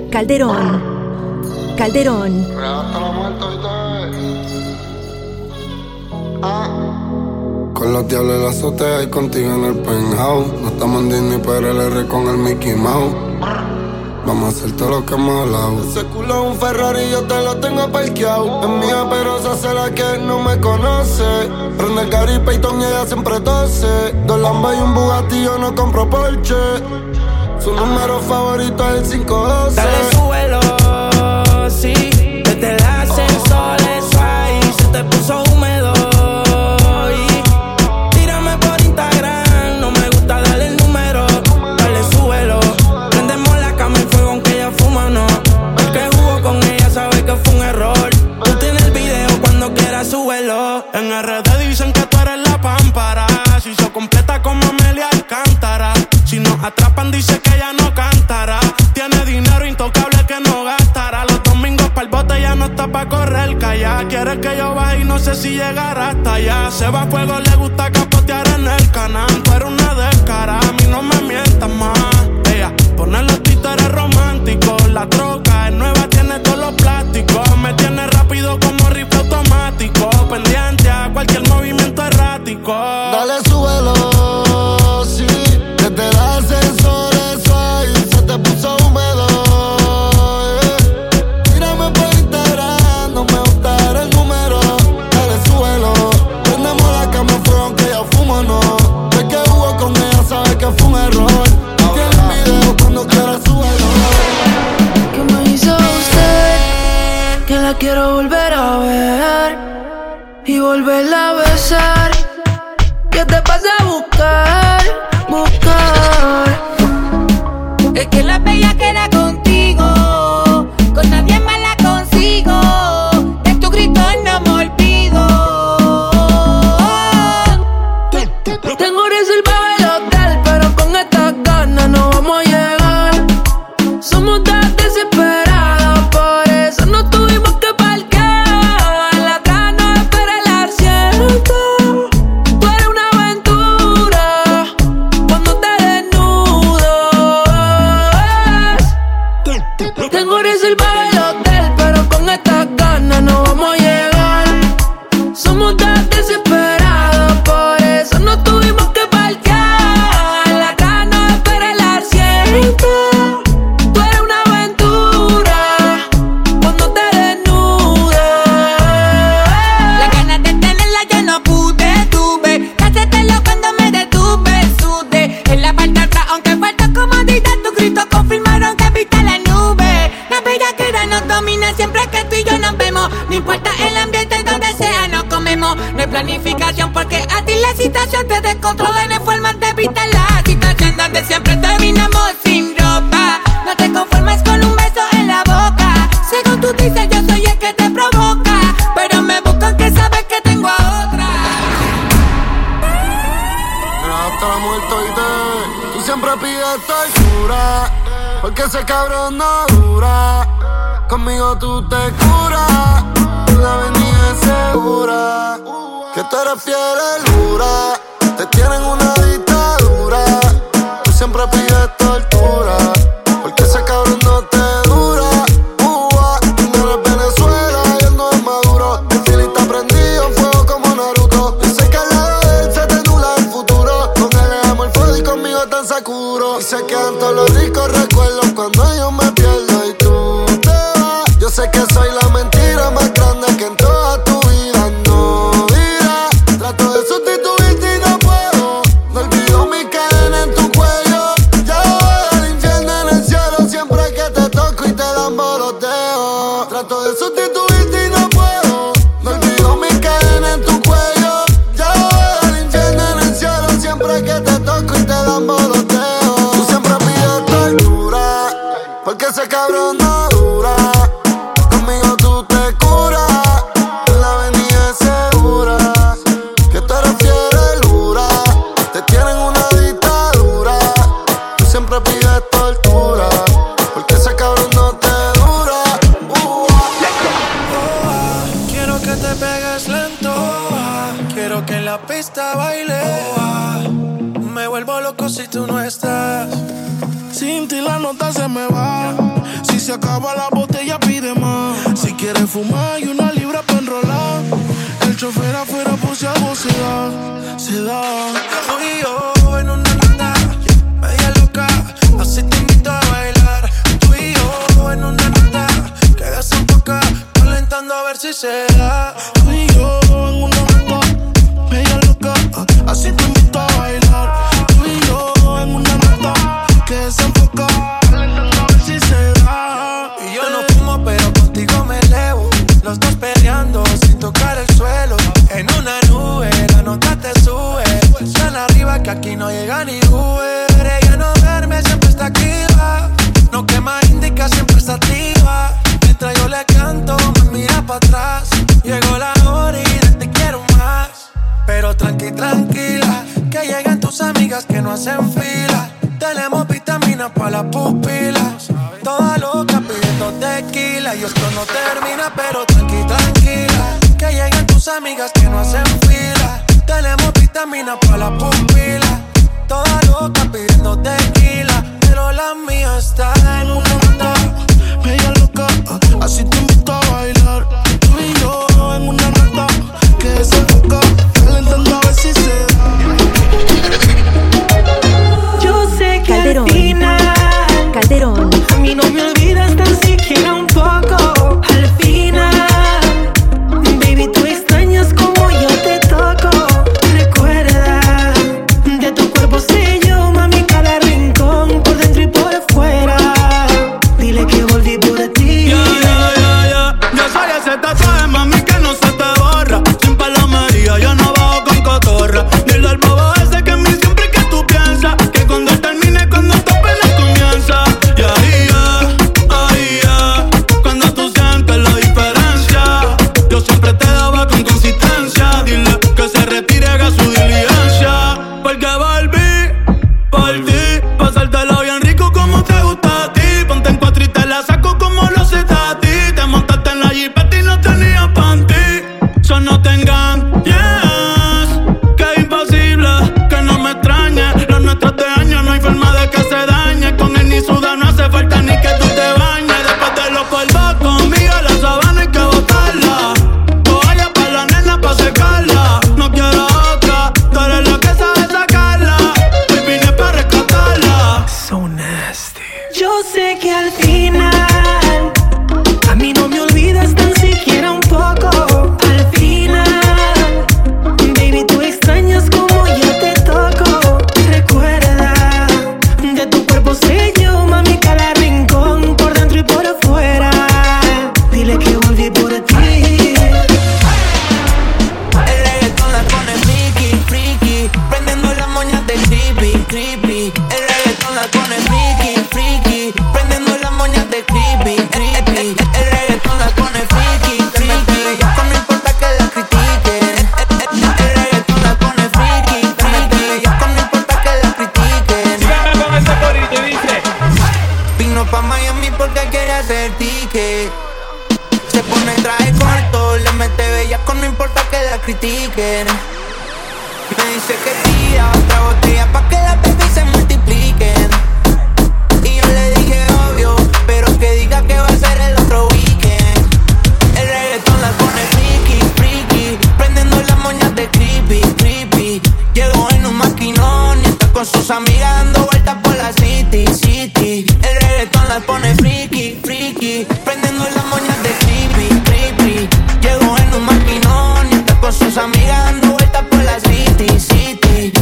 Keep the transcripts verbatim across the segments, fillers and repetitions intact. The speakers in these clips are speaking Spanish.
Calderón. Calderón. Con los diablos en la azotea y contigo en el penthouse. No estamos en Disney, pero el R con el Mickey Mouse. Vamos a hacer todo lo que hemos hablado. Ese culo es un Ferrari y yo te lo tengo parqueado. Es mía pero se hace la que no me conoce. Prende el Gary Payton y ella siempre tose. Dos Lambas y un Bugatti, yo no compro Porsche. Su número favorito es el cinco doce. Dale, súbelo, sí. Desde el ascensor, eso ahí se te puso húmedo. Y tírame por Instagram, no me gusta darle el número. Dale, súbelo. Prendemos la cama en fuego aunque ella fuma, no. El que jugó con ella sabe que fue un error. Tú tienes el video, cuando quieras súbelo. En R D dicen que tú eres la pámpara. Si se completa como Amelia Alcántara. Si nos atrapan dice que ella no cantará. Tiene dinero intocable que no gastará. Los domingos pa'l bote ya no está pa' correr calla. Quiere que yo baje y no sé si llegará hasta allá. Se va a fuego, le gusta capotear en el canal. Tú eres una descara, a mí no me mientas más. Ella pone los títeres románticos. La troca es nueva, tiene todos los plásticos. Me tiene rápido como rifle automático. Pendiente a cualquier movimiento errático. Dale, súbelo, sí. Desde el ascensor, eso ahí se te puso húmedo. Yeah. Tírame por Instagram, no me gusta dar el número. Dale, súbelo. Prendemos la cama en fuego aunque ella fumo, no. El que jugó con ella sabe que fue un error. Tiene el video, cuando quiera súbelo. ¿Qué me hizo usted? Que la quiero volver a ver y volverla a besar. ¿Qué te pasa a buscar? Buscar. Es que la bella queda contigo, con nadie más la consigo. De tu grito no me olvido. Tengo reservado el hotel, pero con estas ganas no vamos a llegar. Somos tan desesperados, por eso no tuvimos que parquear. La atrás no espera el asiento. Tú eres una aventura cuando te desnudas. Tengo reservado el hotel, pero con estas ganas no vamos a llegar. Somos tan desesperados, por eso no tuvimos que parquear. La atrás no espera el asiento. Tú eres una aventura cuando te desnudas. Las ganas de tenerla yo no pude, tuve que hacértelo cuando me detuve, sudé. En la parte de atrás, aunque falta comodidad, tus gritos confirmaron que viste la nube. La bellaquera nos domina siempre que tú y yo nos vemos. No importa el ambiente, donde sea nos comemos. No hay planificación porque a ti la situación te descontrola. No hay forma de evitar la situación donde siempre terminamos sin ropa. No te conformes con un beso en la boca. Según tú dices yo soy el que te provoca, pero me buscan que sabes que tengo a otra. Mira, hasta la muerte oíste. Tú siempre pides tortura, porque ese cabrón no dura. Conmigo tú te curas, la avenida es segura. Que tú eres fiel, dura. Te tienen una dictadura. Tú siempre pides tortura, porque ese cabrón no te dura. Cuba, tú no eres Venezuela, y él no es Maduro. El fili está prendido en fuego como Naruto. Yo sé que al lado de él se te nubla el futuro. Con él es amor fuego y conmigo tan Sakuro. Y se quedan todos los ricos recuerdos cuando yo me pierdo y tú te vas. Yo sé que soy la mentira más grande que en toda tu vida no dirás. Trato de sustituirte y no puedo. No olvido mi cadena en tu cuello. Ya voy al infierno en el cielo siempre que te toco y te dan boloteo. Trato de sustituirte y no puedo. No olvido mi cadena en tu cuello. Ya voy al infierno en el cielo siempre que te toco y te dan boloteo. Tú siempre pides tortura, porque ese cabrón no dura. Conmigo tú te curas, la avenida es segura. Que tú eres fiel, dura. Te tienen una dictadura. Tú siempre pides tortura, porque ese cabrón no te dura. Uh. Quiero que te pegues lento. Quiero que en la pista baile. Me vuelvo loco si tú no estás. Sin ti la nota se me va. Si se acaba la botella pide más. Si quieres fumar y una libra para enrolar. El chofer afuera por si algo se da. Se da. Tú y yo en una nota media loca. Así te invito a bailar. Tú y yo en una nota que hagas un poco calentando a ver si se da. Tú y yo en una nota media loca. Así te invito a bailar. Tú y yo en una nota que se enfoca calentando a ver si se da. Y yo no fumo pero contigo me elevo. Los dos peleando sin tocar el suelo. En una nube la nota te sube. Tan arriba que aquí no llega ni Uber. Ella no duerme, siempre está activa. No quema indica, siempre está activa. Mientras yo le canto, me mira para atrás. Llegó la hora y de te quiero más. Pero tranqui, tranquila, que llegan tus amigas que no hacen fila. Tenemos vitaminas para las pupilas. Toda loca pidiendo tequila. Y esto no termina, pero tranqui, tranquila, que llegan tus amigas que no hacen fila. Tenemos vitaminas para las pupilas. Toda loca pidiendo tequila. Pero la mía está en una nota media loca, así te invito a bailar. Tú y yo en una nota que se enfoca calentando a ver si se da. Yo sé que Calderón. al final Calderón. a mí no me olvidas tan siquiera un poco. Al final, baby, tú extrañas como yo te toco. Recuerda, de tu cuerpo sé yo, mami, cada rincón, por dentro y por fuera. Dile que volví por ti. Ya, ya, ya, ya. Yo soy ese tatuaje, mami, que no se te borra. Sin palomería, yo no bajo con cotorra. Dile al bobo ese que en mí siempre que tú piensas. Que cuando termine, cuando tu pena comienza. Y ahí ya, ahí ya. Cuando tú sientes la diferencia. Yo siempre te daba con consistencia. Dile que se retire, haga su diligencia. Porque volví por ti. Pasártelo bien rico como te gusta a ti. Ponte en cuatro y te la saco como lo sé a ti. Te montaste en la jipeta y no tenías panty. So no te engañes, que es imposible que no me extrañes. Los nuestros de años no hay forma de que se dañe. Con él ni suda, no hace falta ni que tú te bañes. Después de los polvos conmigo, la sabana hay que botarla. Toalla pa' la nena pa' secarla. No quiero otra, tú eres la que sabe sacarla. Hoy vine pa' rescatarla. So nasty. Yo sé que al final a mí no me olvidas tan siquiera un poco. Al final, baby, tú extrañas como yo te toco. Recuerda, de tu cuerpo sé yo, mami, cada rincón, por dentro y por afuera. Dile que volví por ti. El reggaetón la pone friki, friki. Prendiendo las moñas de creepy, creepy. El reggaetón la pone friki, friki. Prendiendo las moñas de creepy, creepy. El reggaetón la pone friki, friki. No importa que la critiquen. El reggaetón la pone friki, friki. No importa que la critiquen. Síganme con ese corito y dice: Vino pa' Miami porque quiere hacer ticket. Se pone traje corto, le mete bellaco, no importa que la critiquen. Me dice que tira otra botella pa' que las baby se multipliquen. Y yo le dije obvio, pero que diga que va a ser el otro weekend. El reggaetón la pone friki, friki. Prendiendo las moñas de creepy, creepy. Llegó en un maquinón y está con sus amigas dando vueltas por la city, city. El reggaetón la pone friki, friki. Prendiendo las moñas de creepy, creepy. Llegó en un maquinón y está con sus amigas dando vueltas por la city, city.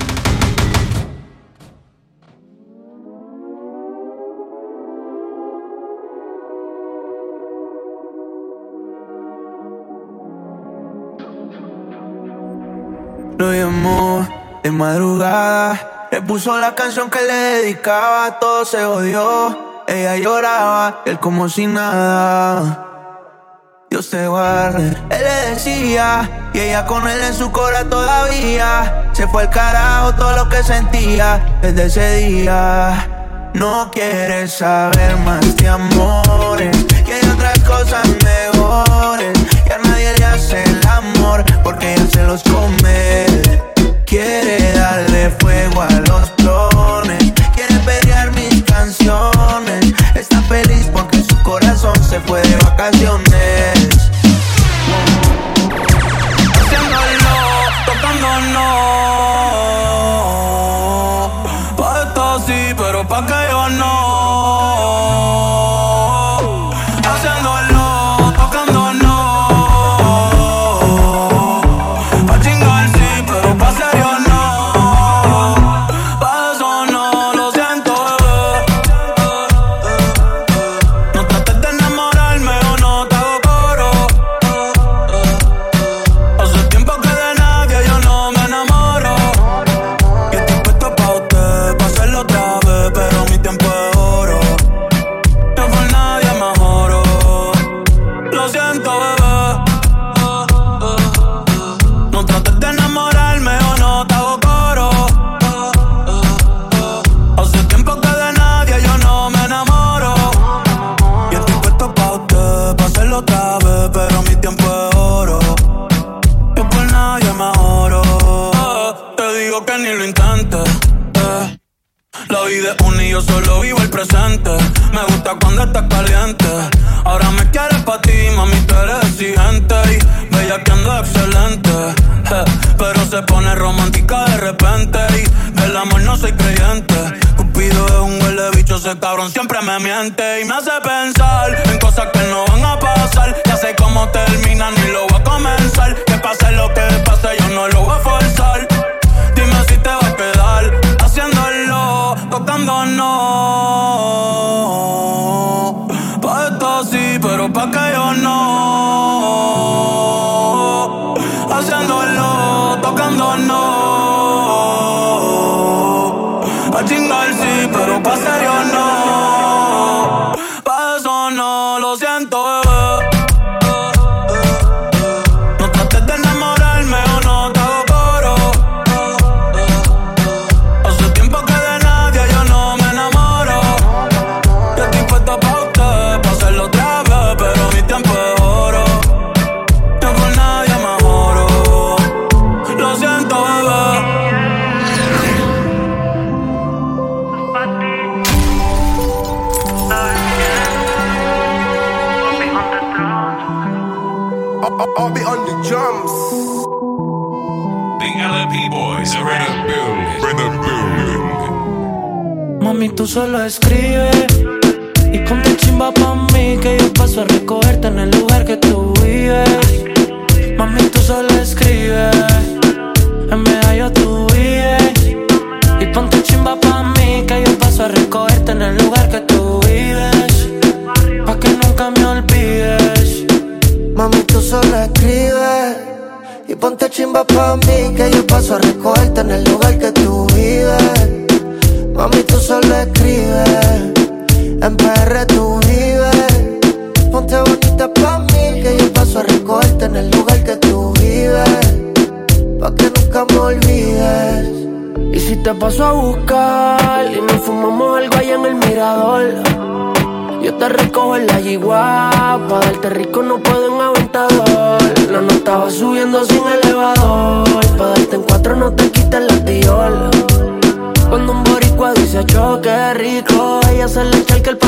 Lo llamó de madrugada, le puso la canción que le dedicaba, todo se odió. Ella lloraba, él como si nada. Dios te guarde, él le decía, y ella con él en su cora todavía. Se fue al carajo todo lo que sentía desde ese día. No quiere saber más de amores, que hay otras cosas mejores. Y a nadie le hace el amor porque ella se los come. Quiere darle fuego a los clones, quiere pelear mis pero pa' que yo no. Haciéndolo, tocando no. Pa' chingar sí, pero pa' serio no. Pa' eso no, lo siento, bebé. No trates de enamorarme o no te hago coro. Hace tiempo que de nadie yo no me enamoro. Y estoy puesto pa' usted, pa' hacerlo otra vez, pero mi tiempo es oro. Yo por nadie me joro. Lo siento, bebé. No trates de enamorarme o no te hago coro. Hace tiempo que de nadie yo no me enamoro. Y estoy puesto pa' usted, pa' hacerlo otra vez, pero mi tiempo es oro. Yo por nadie me joro. Te digo que ni lo intentes. eh. La vida es una y yo solo vivo el presente. Me gusta cuando estás caliente. Ahora me quieres pa' ti, mami, tú eres exigente. Y bellaqueando excelente. eh. Pero se pone romántica de repente. Y del amor no soy creyente. Cupido es un huele bicho, ese cabrón siempre me miente. Y me hace pensar en cosas que no van a pasar. Ya sé cómo termina, ni lo voy a comenzar. Que pase lo que pase, yo no lo voy a forzar. Dime si te va a quedar haciéndolo, tocando no. Pa' esto sí, pero pa' que yo no. Haciéndolo, tocando no. Pa' chingar sí, pero pa' serio no. Pa' eso no, lo siento, bebé. No trates de enamorarme o no te hago coro. Hace tiempo que de nadie yo no me enamoro. Yo estoy puesto pa' usted, pa' hacerlo otra vez, pero mi tiempo es oro. Yo con nadie me joro. Lo siento, bebé. I'll be on the drums. The L M P boys are in the building. In the building. Mami, tú solo escribes y ponte chimba pa' mí, que yo paso a recogerte en el lugar que tú vives. Mami, tú solo escribes, en medallo tú vives. Y ponte chimba pa' mí, que yo paso a recogerte en el lugar que tú vives, pa' que nunca me olvides. Mami, tú solo escribes y ponte chimba pa' mí, que yo paso a recogerte en el lugar que tú vives. Mami, tú solo escribes, en P R tú vives. Ponte bonita pa' mí, que yo paso a recogerte en el lugar que tú vives, pa' que nunca me olvides. Y si te paso a buscar y nos fumamos algo allá en el mirador, yo te recojo en la yigua, pa' darte rico no puedo en aventador. La nota va subiendo sin elevador, pa' darte en cuatro no te quites la tiola. Cuando un boricua dice choque rico, ella se le echa el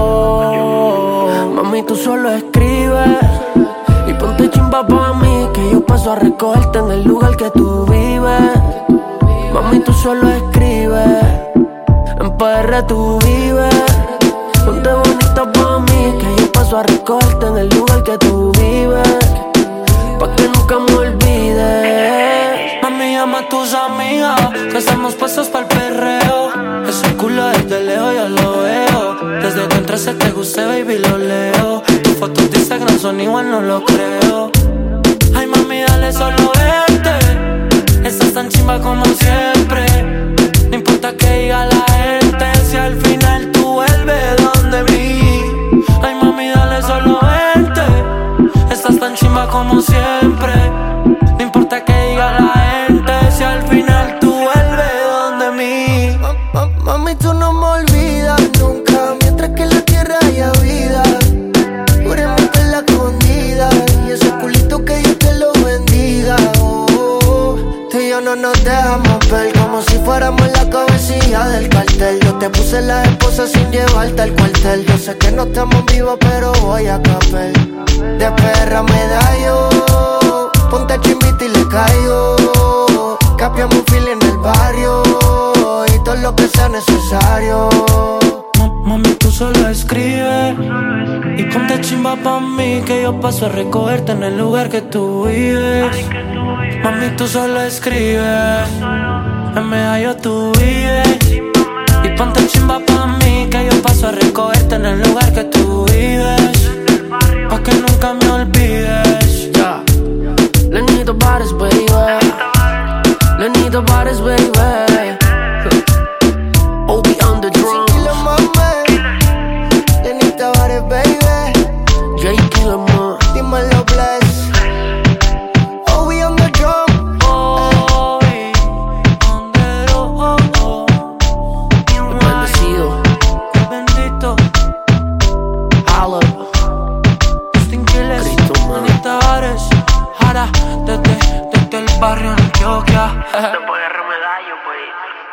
pantalón. Mami, tú solo escribes y ponte chimba pa' mí, que yo paso a recogerte en el lugar que tú vives. Mami, tú solo escribes, en P R tú vives. Ponte bonita pa' mí, que yo paso a recogerte en el lugar que tú vives, pa' que nunca me olvides. Mami, llama a tus amigas, que estamos puestos pa'l perreo. Ese culo desde lejos yo lo veo. Desde que entraste te gusté, baby, lo leo. Tus fotos de Instagram son igual, no lo creo. Ay, mami, dale solo verte. Estás tan chimba como siempre. No importa que diga la gente, si al final tú vuelves donde mí. Ay, mami, dale solo vente. Estás tan chimba como siempre. No importa que diga la gente, si al final tú vuelves donde mí. Ma- ma- Mami, tú no me olvidas nunca, mientras que en la tierra haya vida. Juremos en la escondida, y ese culito que Dios te lo bendiga. Oh, tú y yo no nos dejamos ver, como si fuéramos la cabecilla del cartel. Yo te puse la esposa sin llevarte al cuartel. Yo sé que no estamos vivos, pero voy a caper. De perra medallo, ponte chimbita y le caigo. Capiamos un fil en el barrio, y todos todo lo que sea necesario. Mami, tú solo escribe y ponte chimba pa' mí, que yo paso a recogerte en el lugar que tú vives. Mami, tú solo escribe, en medio tú vives. Y ponte chimba pa' mí, que yo paso a recogerte en el lugar que tú vives, pa' que nunca me olvides. Yeah. Lenito Bares, baby. Lenito Bares, baby. Obi on the drum. Lenito Bares, baby. J. Killer, man. Dímelo, bless. Obi on the drum. Obi on the drum. Bendecido. Bendito. Holla. Justin Quiles, Cristo, man. Lenito Bares. Jara, desde, desde el barrio Antioquia. Después de Remedallo, pues.